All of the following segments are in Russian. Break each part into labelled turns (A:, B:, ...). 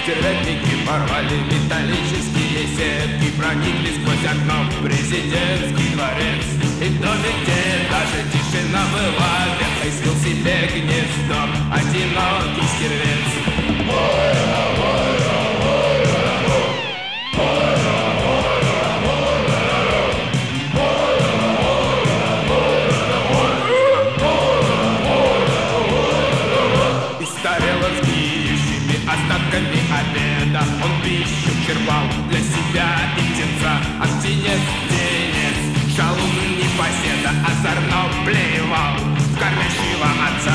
A: Стервятники порвали металлические сетки, проникли сквозь окно в президентский дворец. И в доме, где даже тишина была, ветхой свил себе гнездо одинокий стервец. И с тарелок с гниющими остатками обеда он пищу черпал для себя и птенца. А птенец, птенец, шалун непоседа, озорно плевал в кормящего отца.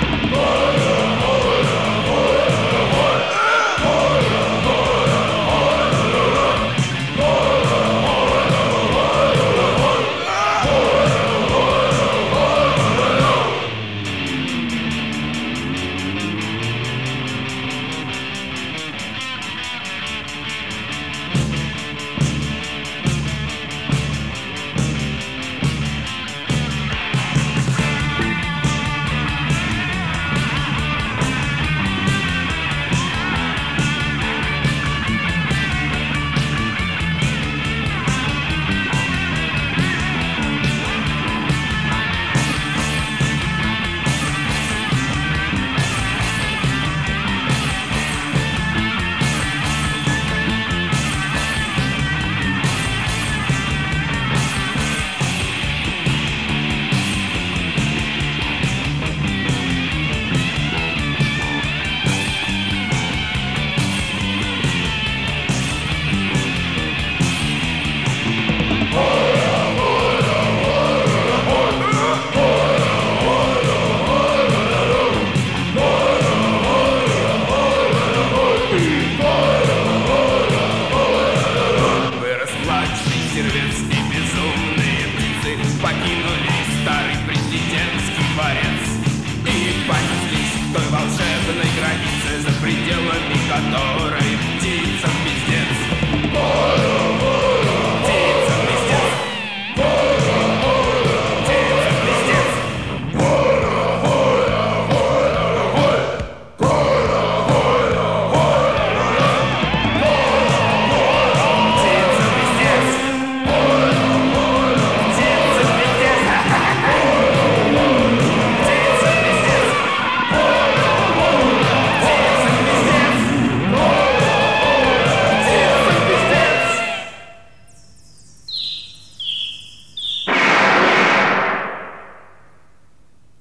A: Стервец и безумные птицы покинули старый президентский дворец и понеслись к той волшебной границе, за пределами которой